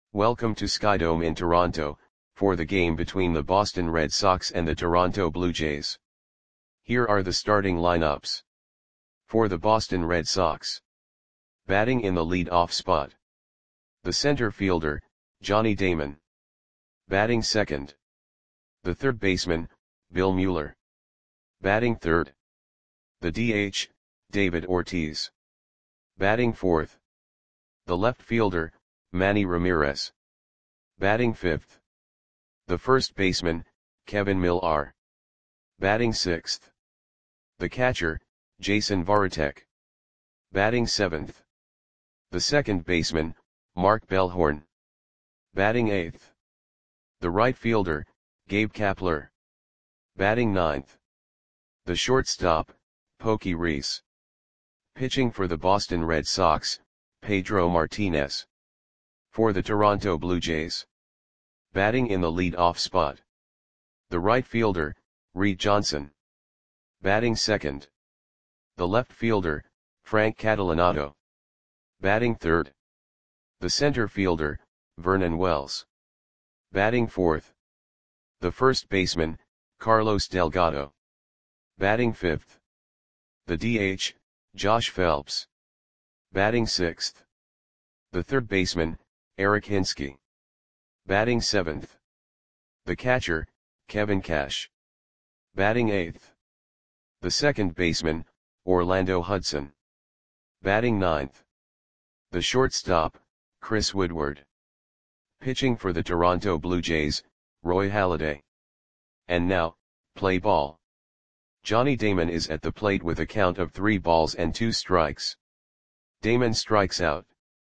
Welcome to Skydome in Toronto, for the game between the Boston Red Sox and the Toronto Blue Jays. Here are the starting lineups. For the Boston Red Sox. Batting in the lead-off spot. The center fielder, Johnny Damon. Batting second. The third baseman, Bill Mueller. Batting third. The DH, David Ortiz. Batting fourth. The left fielder, Manny Ramirez. Batting fifth. The first baseman, Kevin Millar. Batting sixth. The catcher, Jason Varitek. Batting seventh. The second baseman, Mark Bellhorn. Batting eighth. The right fielder, Gabe Kapler. Batting ninth. The shortstop, Pokey Reese. Pitching for the Boston Red Sox, Pedro Martinez. For the Toronto Blue Jays. Batting in the lead-off spot. The right fielder, Reed Johnson. Batting second. The left fielder, Frank Catalanotto. Batting third. The center fielder, Vernon Wells. Batting fourth. The first baseman, Carlos Delgado. Batting fifth. The DH, Josh Phelps. Batting sixth. The third baseman, Eric Hinske. Batting seventh. The catcher, Kevin Cash. Batting eighth. The second baseman, Orlando Hudson. Batting ninth. The shortstop, Chris Woodward. Pitching for the Toronto Blue Jays, Roy Halladay. And now, play ball. Johnny Damon is at the plate with a count of 3 balls and 2 strikes. Damon strikes out.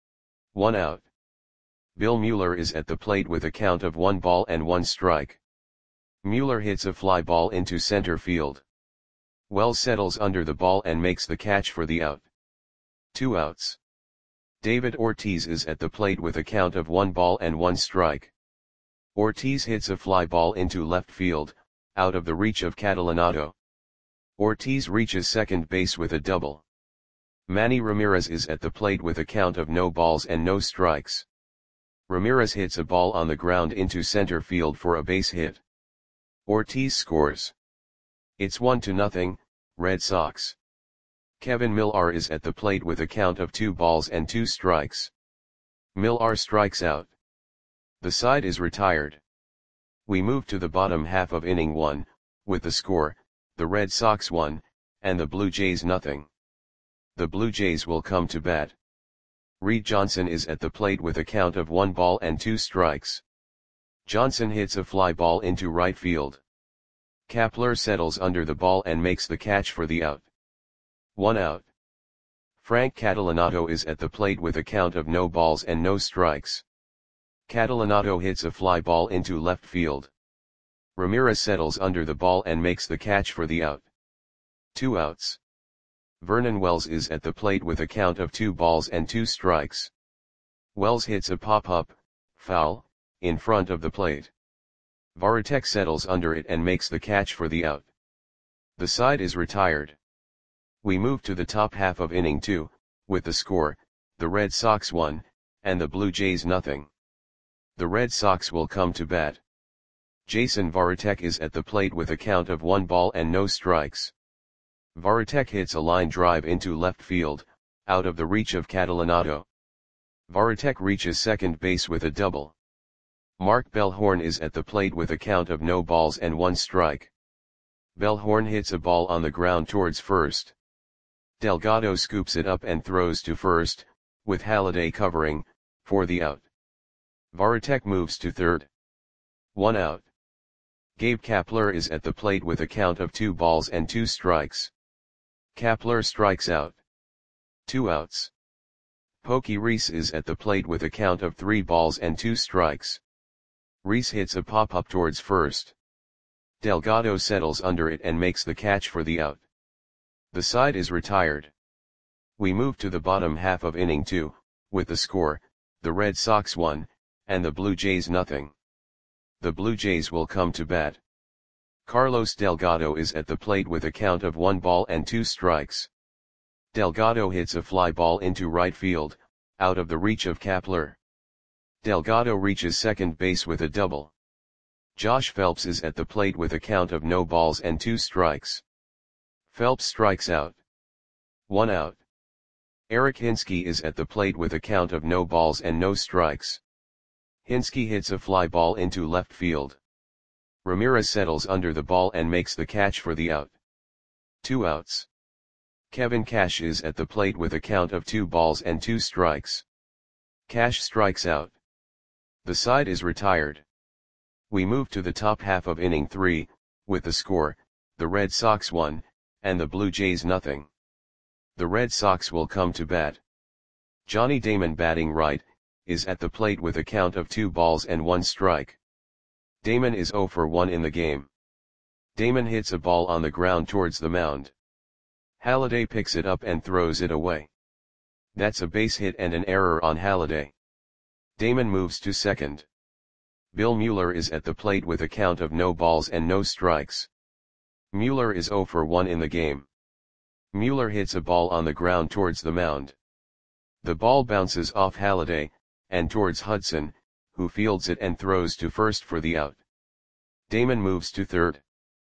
1 out. Bill Mueller is at the plate with a count of 1 ball and 1 strike. Mueller hits a fly ball into center field. Wells settles under the ball and makes the catch for the out. 2 outs. David Ortiz is at the plate with a count of 1 ball and 1 strike. Ortiz hits a fly ball into left field, out of the reach of Catalanotto. Ortiz reaches second base with a double. Manny Ramirez is at the plate with a count of no balls and no strikes. Ramirez hits a ball on the ground into center field for a base hit. Ortiz scores. It's 1-0, Red Sox. Kevin Millar is at the plate with a count of 2 balls and 2 strikes. Millar strikes out. The side is retired. We move to the bottom half of inning 1, with the score, the Red Sox 1, and the Blue Jays 0. The Blue Jays will come to bat. Reed Johnson is at the plate with a count of 1 ball and 2 strikes. Johnson hits a fly ball into right field. Kapler settles under the ball and makes the catch for the out. 1 out. Frank Catalanotto is at the plate with a count of no balls and no strikes. Catalanotto hits a fly ball into left field. Ramirez settles under the ball and makes the catch for the out. 2 outs. Vernon Wells is at the plate with a count of 2 balls and 2 strikes. Wells hits a pop-up, foul, in front of the plate. Varitek settles under it and makes the catch for the out. The side is retired. We move to the top half of inning 2, with the score, the Red Sox 1, and the Blue Jays 0. The Red Sox will come to bat. Jason Varitek is at the plate with a count of 1 ball and no strikes. Varitek hits a line drive into left field, out of the reach of Catalanotto. Varitek reaches second base with a double. Mark Bellhorn is at the plate with a count of no balls and 1 strike. Bellhorn hits a ball on the ground towards first. Delgado scoops it up and throws to first, with Halladay covering, for the out. Varitek moves to third. 1 out. Gabe Kapler is at the plate with a count of 2 balls and 2 strikes. Kapler strikes out. 2 outs. Pokey Reese is at the plate with a count of 3 balls and 2 strikes. Reese hits a pop-up towards first. Delgado settles under it and makes the catch for the out. The side is retired. We move to the bottom half of inning 2, with the score, the Red Sox 1, and the Blue Jays 0. The Blue Jays will come to bat. Carlos Delgado is at the plate with a count of 1 ball and 2 strikes. Delgado hits a fly ball into right field, out of the reach of Kapler. Delgado reaches second base with a double. Josh Phelps is at the plate with a count of no balls and 2 strikes. Phelps strikes out. 1 out. Eric Hinske is at the plate with a count of no balls and no strikes. Hinske hits a fly ball into left field. Ramirez settles under the ball and makes the catch for the out. 2 outs. Kevin Cash is at the plate with a count of 2 balls and 2 strikes. Cash strikes out. The side is retired. We move to the top half of inning 3, with the score, the Red Sox 1, and the Blue Jays nothing. The Red Sox will come to bat. Johnny Damon, batting right, is at the plate with a count of 2 balls and 1 strike. Damon is 0 for 1 in the game. Damon hits a ball on the ground towards the mound. Halladay picks it up and throws it away. That's a base hit and an error on Halladay. Damon moves to second. Bill Mueller is at the plate with a count of no balls and no strikes. Mueller is 0 for 1 in the game. Mueller hits a ball on the ground towards the mound. The ball bounces off Halladay, and towards Hudson, who fields it and throws to first for the out. Damon moves to third.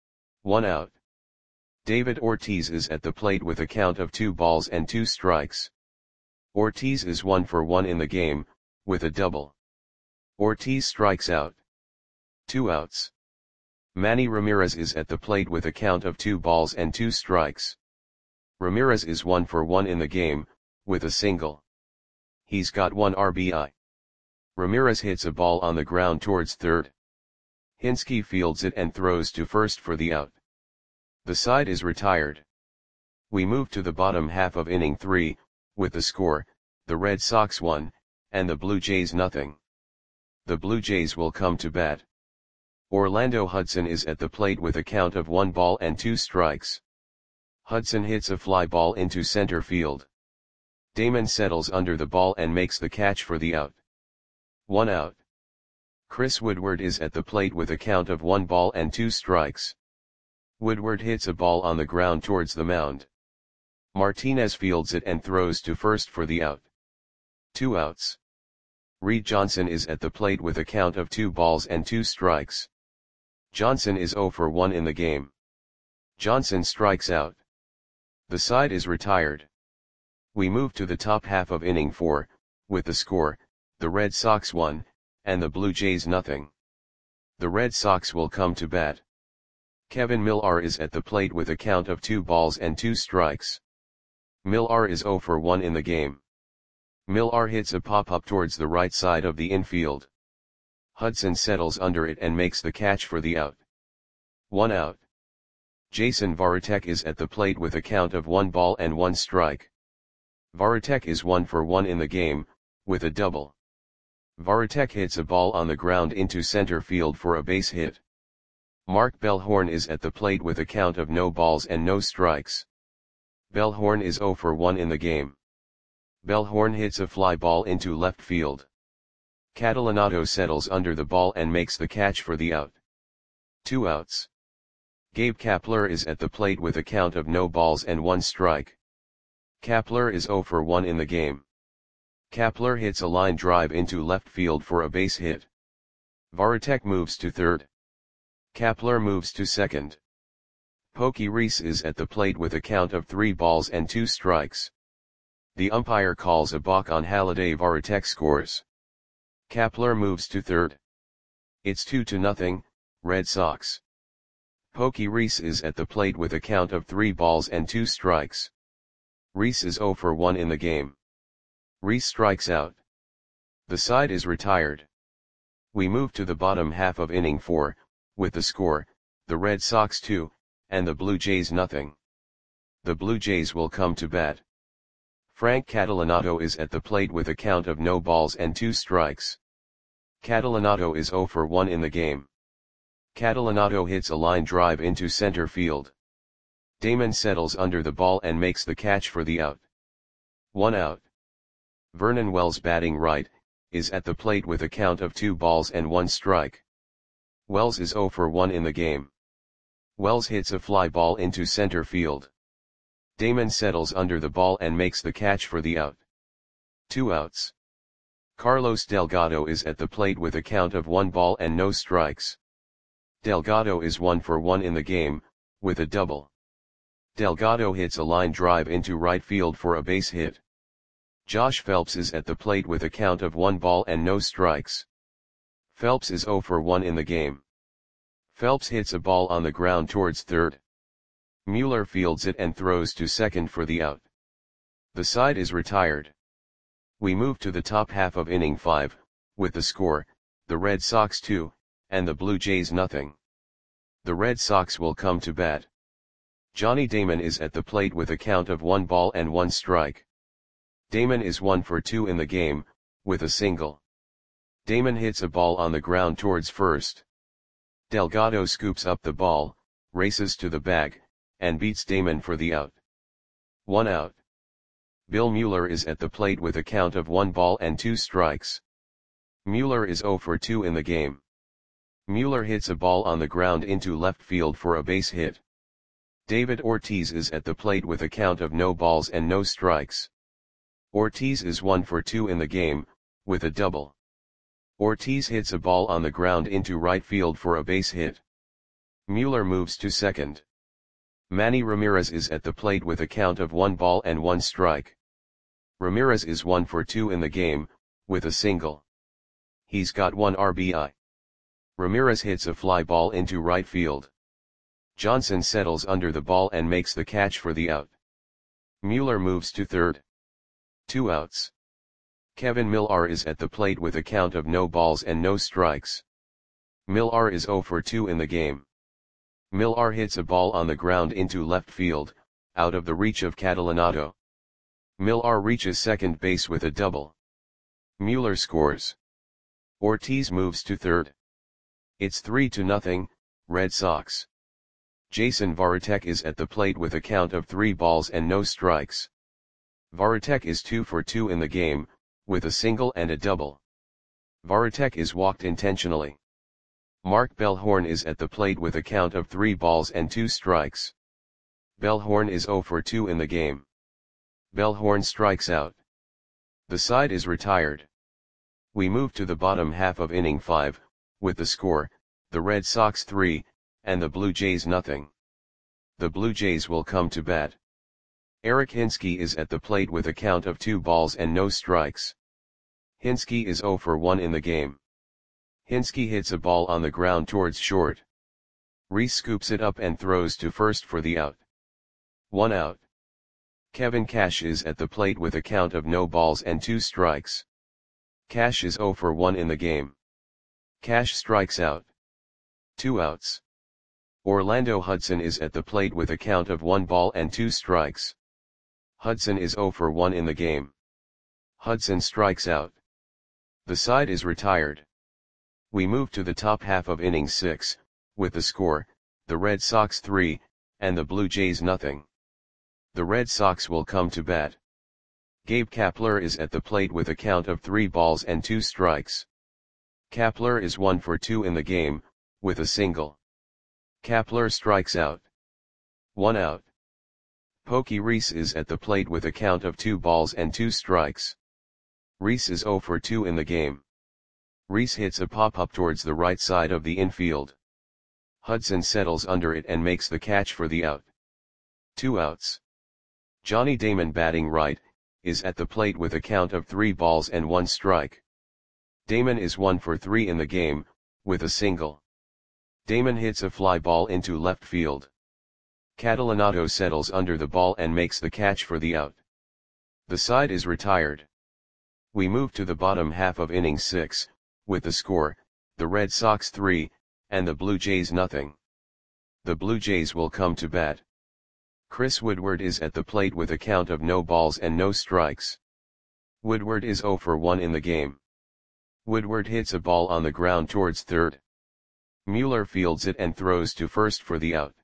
1 out. David Ortiz is at the plate with a count of 2 balls and 2 strikes. Ortiz is 1 for 1 in the game, with a double. Ortiz strikes out. 2 outs. Manny Ramirez is at the plate with a count of 2 balls and 2 strikes. Ramirez is 1 for 1 in the game, with a single. He's got 1 RBI. Ramirez hits a ball on the ground towards third. Hinske fields it and throws to first for the out. The side is retired. We move to the bottom half of inning 3, with the score, the Red Sox 1, and the Blue Jays nothing. The Blue Jays will come to bat. Orlando Hudson is at the plate with a count of 1 ball and 2 strikes. Hudson hits a fly ball into center field. Damon settles under the ball and makes the catch for the out. 1 out. Chris Woodward is at the plate with a count of 1 ball and 2 strikes. Woodward hits a ball on the ground towards the mound. Martinez fields it and throws to first for the out. 2 outs. Reed Johnson is at the plate with a count of 2 balls and 2 strikes. Johnson is 0 for 1 in the game. Johnson strikes out. The side is retired. We move to the top half of inning 4, with the score, the Red Sox 1, and the Blue Jays nothing. The Red Sox will come to bat. Kevin Millar is at the plate with a count of 2 balls and 2 strikes. Millar is 0 for 1 in the game. Millar hits a pop-up towards the right side of the infield. Hudson settles under it and makes the catch for the out. 1 out. Jason Varitek is at the plate with a count of 1 ball and 1 strike. Varitek is 1 for 1 in the game, with a double. Varitek hits a ball on the ground into center field for a base hit. Mark Bellhorn is at the plate with a count of no balls and no strikes. Bellhorn is 0 for 1 in the game. Bellhorn hits a fly ball into left field. Catalanato settles under the ball and makes the catch for the out. 2 outs. Gabe Kapler is at the plate with a count of no balls and 1 strike. Kapler is 0 for 1 in the game. Kapler hits a line drive into left field for a base hit. Varitek moves to third. Kapler moves to second. Pokey Reese is at the plate with a count of 3 balls and 2 strikes. The umpire calls a balk on Halladay. Varitek scores. Kapler moves to third. It's 2-0, Red Sox. Pokey Reese is at the plate with a count of 3 balls and 2 strikes. Reese is 0 for 1 in the game. Reese strikes out. The side is retired. We move to the bottom half of inning 4, with the score, the Red Sox 2, and the Blue Jays nothing. The Blue Jays will come to bat. Frank Catalanato is at the plate with a count of no balls and 2 strikes. Catalanato is 0 for 1 in the game. Catalanato hits a line drive into center field. Damon settles under the ball and makes the catch for the out. 1 out. Vernon Wells, batting right, is at the plate with a count of 2 balls and 1 strike. Wells is 0 for 1 in the game. Wells hits a fly ball into center field. Damon settles under the ball and makes the catch for the out. 2 outs. Carlos Delgado is at the plate with a count of 1 ball and no strikes. Delgado is 1 for 1 in the game, with a double. Delgado hits a line drive into right field for a base hit. Josh Phelps is at the plate with a count of 1 ball and no strikes. Phelps is 0 for 1 in the game. Phelps hits a ball on the ground towards third. Mueller fields it and throws to second for the out. The side is retired. We move to the top half of inning 5, with the score, the Red Sox 2, and the Blue Jays nothing. The Red Sox will come to bat. Johnny Damon is at the plate with a count of 1 ball and 1 strike. Damon is 1 for 2 in the game, with a single. Damon hits a ball on the ground towards first. Delgado scoops up the ball, races to the bag, and beats Damon for the out. 1 out. Bill Mueller is at the plate with a count of 1 ball and 2 strikes. Mueller is 0 for 2 in the game. Mueller hits a ball on the ground into left field for a base hit. David Ortiz is at the plate with a count of no balls and no strikes. Ortiz is 1 for 2 in the game, with a double. Ortiz hits a ball on the ground into right field for a base hit. Mueller moves to second. Manny Ramirez is at the plate with a count of 1 ball and 1 strike. Ramirez is 1 for 2 in the game, with a single. He's got 1 RBI. Ramirez hits a fly ball into right field. Johnson settles under the ball and makes the catch for the out. Mueller moves to third. 2 outs. Kevin Millar is at the plate with a count of no balls and no strikes. Millar is 0 for 2 in the game. Millar hits a ball on the ground into left field, out of the reach of Catalanotto. Millar reaches second base with a double. Mueller scores. Ortiz moves to third. It's 3-0, Red Sox. Jason Varitek is at the plate with a count of 3 balls and no strikes. Varitek is 2 for 2 in the game, with a single and a double. Varitek is walked intentionally. Mark Bellhorn is at the plate with a count of 3 balls and 2 strikes. Bellhorn is 0 for 2 in the game. Bellhorn strikes out. The side is retired. We move to the bottom half of inning 5, with the score, the Red Sox 3, and the Blue Jays nothing. The Blue Jays will come to bat. Eric Hinske is at the plate with a count of 2 balls and no strikes. Hinske is 0 for 1 in the game. Hinske hits a ball on the ground towards short. Reese scoops it up and throws to first for the out. 1 out. Kevin Cash is at the plate with a count of no balls and 2 strikes. Cash is 0 for 1 in the game. Cash strikes out. 2 outs. Orlando Hudson is at the plate with a count of 1 ball and 2 strikes. Hudson is 0 for 1 in the game. Hudson strikes out. The side is retired. We move to the top half of inning 6, with the score, the Red Sox 3, and the Blue Jays nothing. The Red Sox will come to bat. Gabe Kapler is at the plate with a count of 3 balls and 2 strikes. Kapler is 1 for 2 in the game, with a single. Kapler strikes out. 1 out. Pokey Reese is at the plate with a count of 2 balls and 2 strikes. Reese is 0 for 2 in the game. Reese hits a pop-up towards the right side of the infield. Hudson settles under it and makes the catch for the out. 2 outs. Johnny Damon, batting right, is at the plate with a count of 3 balls and 1 strike. Damon is 1 for 3 in the game, with a single. Damon hits a fly ball into left field. Catalanotto settles under the ball and makes the catch for the out. The side is retired. We move to the bottom half of inning 6, with the score, the Red Sox 3, and the Blue Jays nothing. The Blue Jays will come to bat. Chris Woodward is at the plate with a count of no balls and no strikes. Woodward is 0 for 1 in the game. Woodward hits a ball on the ground towards third. Mueller fields it and throws to first for the out.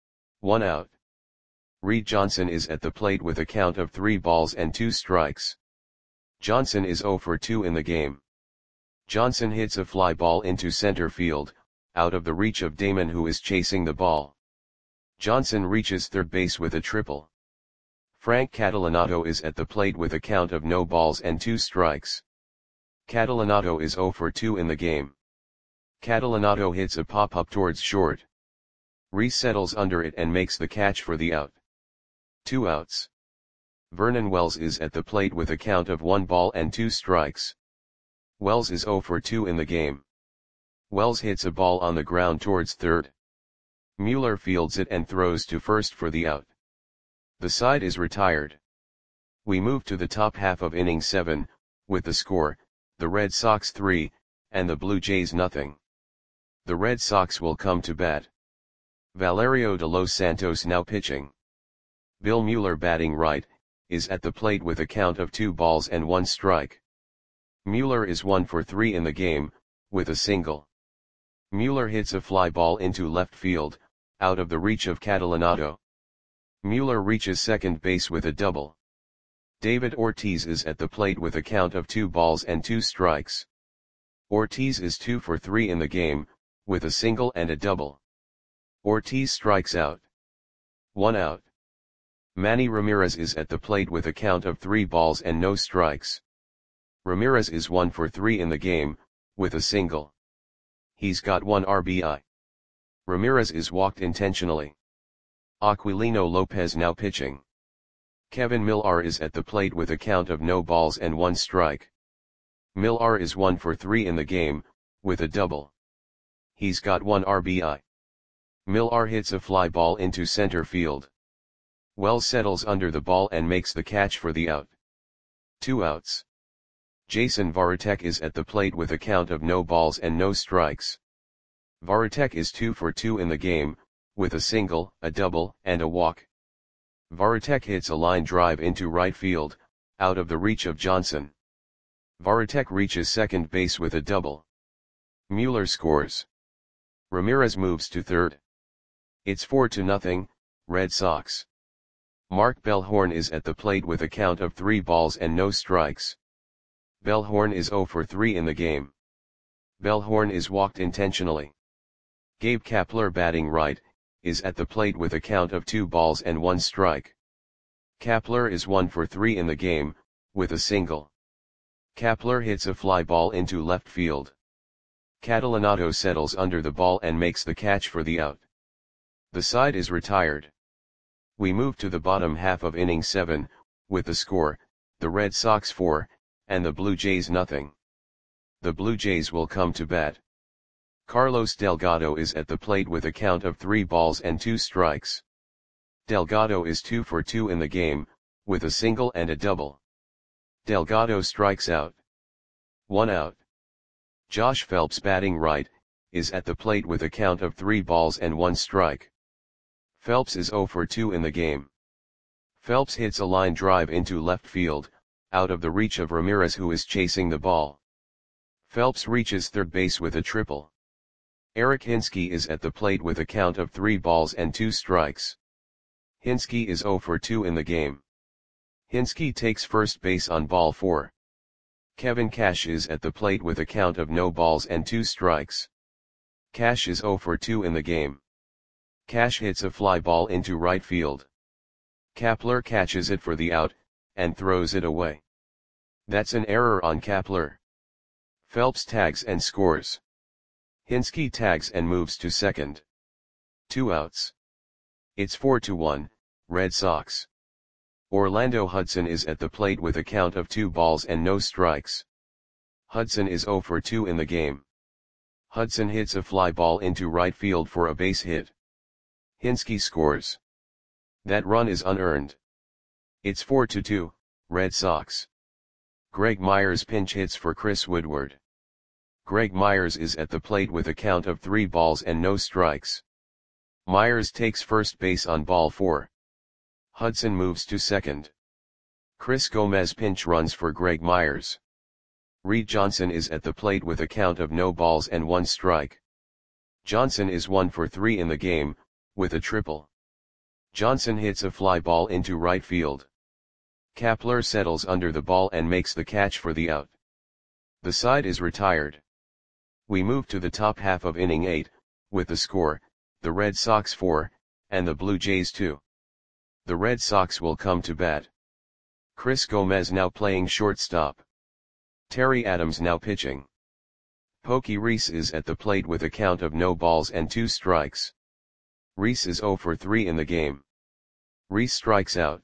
1 out. Reed Johnson is at the plate with a count of 3 balls and 2 strikes. Johnson is 0 for 2 in the game. Johnson hits a fly ball into center field, out of the reach of Damon, who is chasing the ball. Johnson reaches third base with a triple. Frank Catalanotto is at the plate with a count of no balls and 2 strikes. Catalanato is 0 for 2 in the game. Catalanato hits a pop-up towards short. Reese settles under it and makes the catch for the out. 2 outs. Vernon Wells is at the plate with a count of 1 ball and 2 strikes. Wells is 0 for 2 in the game. Wells hits a ball on the ground towards third. Mueller fields it and throws to first for the out. The side is retired. We move to the top half of inning 7, with the score, the Red Sox 3, and the Blue Jays nothing. The Red Sox will come to bat. Valerio de los Santos now pitching. Bill Mueller batting right, is at the plate with a count of 2 balls and 1 strike. Mueller is 1 for 3 in the game, with a single. Mueller hits a fly ball into left field, out of the reach of Catalanato. Mueller reaches second base with a double. David Ortiz is at the plate with a count of 2 balls and 2 strikes. Ortiz is 2 for 3 in the game, with a single and a double. Ortiz strikes out. 1 out. Manny Ramirez is at the plate with a count of 3 balls and no strikes. Ramirez is 1 for 3 in the game, with a single. He's got 1 RBI. Ramirez is walked intentionally. Aquilino Lopez now pitching. Kevin Millar is at the plate with a count of no balls and 1 strike. Millar is 1 for 3 in the game, with a double. He's got 1 RBI. Millar hits a fly ball into center field. Wells settles under the ball and makes the catch for the out. 2 outs. Jason Varitek is at the plate with a count of no balls and no strikes. Varitek is 2 for 2 in the game, with a single, a double, and a walk. Varitek hits a line drive into right field, out of the reach of Johnson. Varitek reaches second base with a double. Mueller scores. Ramirez moves to third. It's 4-0, Red Sox. Mark Bellhorn is at the plate with a count of 3 balls and no strikes. Bellhorn is 0 for 3 in the game. Bellhorn is walked intentionally. Gabe Kapler batting right, is at the plate with a count of 2 balls and 1 strike. Kapler is 1 for 3 in the game, with a single. Kapler hits a fly ball into left field. Catalanato settles under the ball and makes the catch for the out. The side is retired. We move to the bottom half of inning 7, with the score, the Red Sox 4, and the Blue Jays nothing. The Blue Jays will come to bat. Carlos Delgado is at the plate with a count of 3 balls and 2 strikes. Delgado is 2 for 2 in the game, with a single and a double. Delgado strikes out. 1 out. Josh Phelps batting right, is at the plate with a count of 3 balls and 1 strike. Phelps is 0 for 2 in the game. Phelps hits a line drive into left field, out of the reach of Ramirez who is chasing the ball. Phelps reaches third base with a triple. Eric Hinske is at the plate with a count of 3 balls and 2 strikes. Hinske is 0 for 2 in the game. Hinske takes first base on ball 4. Kevin Cash is at the plate with a count of no balls and 2 strikes. Cash is 0 for 2 in the game. Cash hits a fly ball into right field. Kapler catches it for the out, and throws it away. That's an error on Kapler. Phelps tags and scores. Hinske tags and moves to second. 2 outs. It's 4-1, Red Sox. Orlando Hudson is at the plate with a count of 2 balls and no strikes. Hudson is 0 for 2 in the game. Hudson hits a fly ball into right field for a base hit. Hinske scores. That run is unearned. It's 4-2, Red Sox. Greg Myers pinch hits for Chris Woodward. Greg Myers is at the plate with a count of 3 balls and no strikes. Myers takes first base on ball 4. Hudson moves to second. Chris Gomez pinch runs for Greg Myers. Reed Johnson is at the plate with a count of no balls and 1 strike. Johnson is 1 for 3 in the game, with a triple. Johnson hits a fly ball into right field. Kapler settles under the ball and makes the catch for the out. The side is retired. We move to the top half of inning 8, with the score, the Red Sox 4, and the Blue Jays 2. The Red Sox will come to bat. Chris Gomez now playing shortstop. Terry Adams now pitching. Pokey Reese is at the plate with a count of no balls and 2 strikes. Reese is 0 for 3 in the game. Reese strikes out.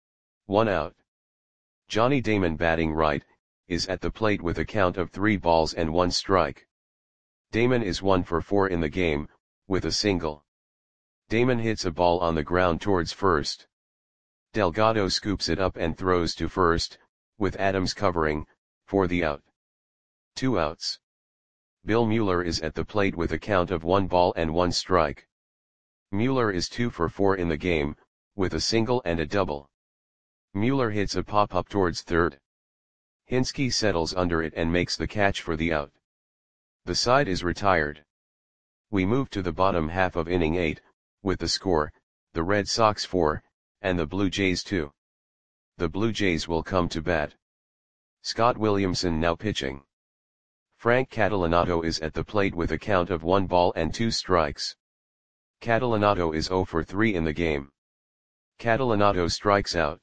1 out. Johnny Damon batting right, is at the plate with a count of 3 balls and 1 strike. Damon is 1 for 4 in the game, with a single. Damon hits a ball on the ground towards first. Delgado scoops it up and throws to first, with Adams covering, for the out. 2 outs. Bill Mueller is at the plate with a count of 1 ball and 1 strike. Mueller is 2 for 4 in the game, with a single and a double. Mueller hits a pop-up towards third. Hinske settles under it and makes the catch for the out. The side is retired. We move to the bottom half of inning 8, with the score, the Red Sox 4, and the Blue Jays 2. The Blue Jays will come to bat. Scott Williamson now pitching. Frank Catalanato is at the plate with a count of 1 ball and 2 strikes. Catalanato is 0 for 3 in the game. Catalanato strikes out.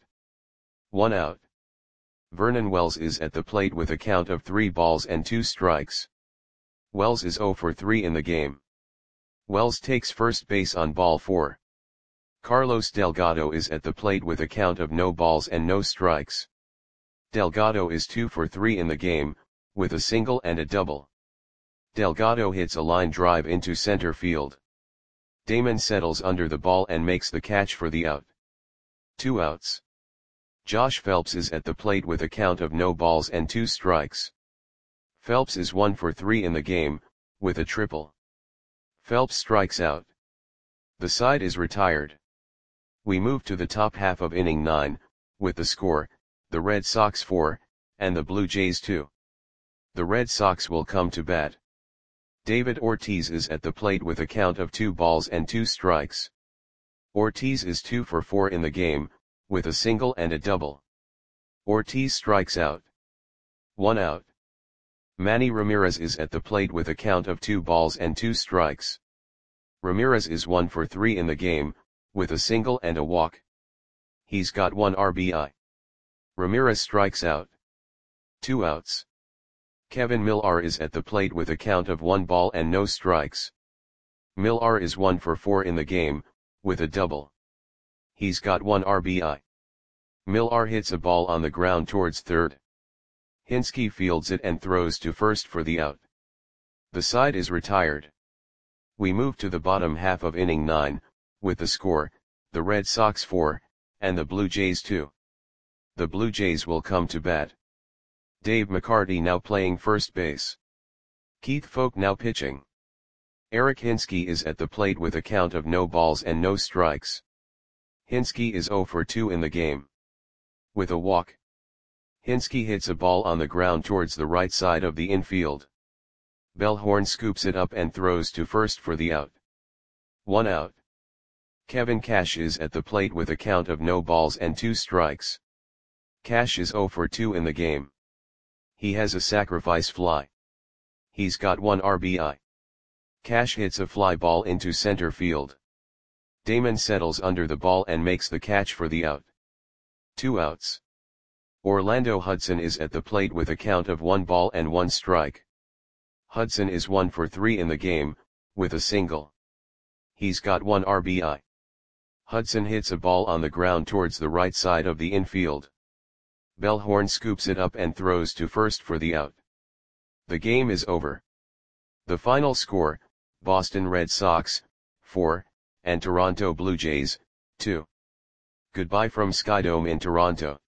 1 out. Vernon Wells is at the plate with a count of 3 balls and 2 strikes. Wells is 0 for 3 in the game. Wells takes first base on ball 4. Carlos Delgado is at the plate with a count of no balls and no strikes. Delgado is 2 for 3 in the game, with a single and a double. Delgado hits a line drive into center field. Damon settles under the ball and makes the catch for the out. 2 outs. Josh Phelps is at the plate with a count of no balls and 2 strikes. Phelps is 1 for 3 in the game, with a triple. Phelps strikes out. The side is retired. We move to the top half of inning 9, with the score, the Red Sox 4, and the Blue Jays 2. The Red Sox will come to bat. David Ortiz is at the plate with a count of 2 balls and 2 strikes. Ortiz is 2 for 4 in the game, with a single and a double. Ortiz strikes out. 1 out. Manny Ramirez is at the plate with a count of 2 balls and 2 strikes. Ramirez is 1 for 3 in the game, with a single and a walk. He's got 1 RBI. Ramirez strikes out. 2 outs. Kevin Millar is at the plate with a count of 1 ball and no strikes. Millar is 1 for 4 in the game, with a double. He's got 1 RBI. Millar hits a ball on the ground towards third. Hinske fields it and throws to first for the out. The side is retired. We move to the bottom half of inning 9, with the score, the Red Sox 4, and the Blue Jays 2. The Blue Jays will come to bat. Dave McCarty now playing first base. Keith Foulke now pitching. Eric Hinske is at the plate with a count of no balls and no strikes. Hinske is 0 for 2 in the game. With a walk. Hinske hits a ball on the ground towards the right side of the infield. Bellhorn scoops it up and throws to first for the out. 1 out. Kevin Cash is at the plate with a count of no balls and 2 strikes. Cash is 0 for 2 in the game. He has a sacrifice fly. He's got 1 RBI. Cash hits a fly ball into center field. Damon settles under the ball and makes the catch for the out. 2 outs. Orlando Hudson is at the plate with a count of 1 ball and 1 strike. Hudson is 1 for 3 in the game, with a single. He's got 1 RBI. Hudson hits a ball on the ground towards the right side of the infield. Bellhorn scoops it up and throws to first for the out. The game is over. The final score, Boston Red Sox, 4, and Toronto Blue Jays, 2. Goodbye from Skydome in Toronto.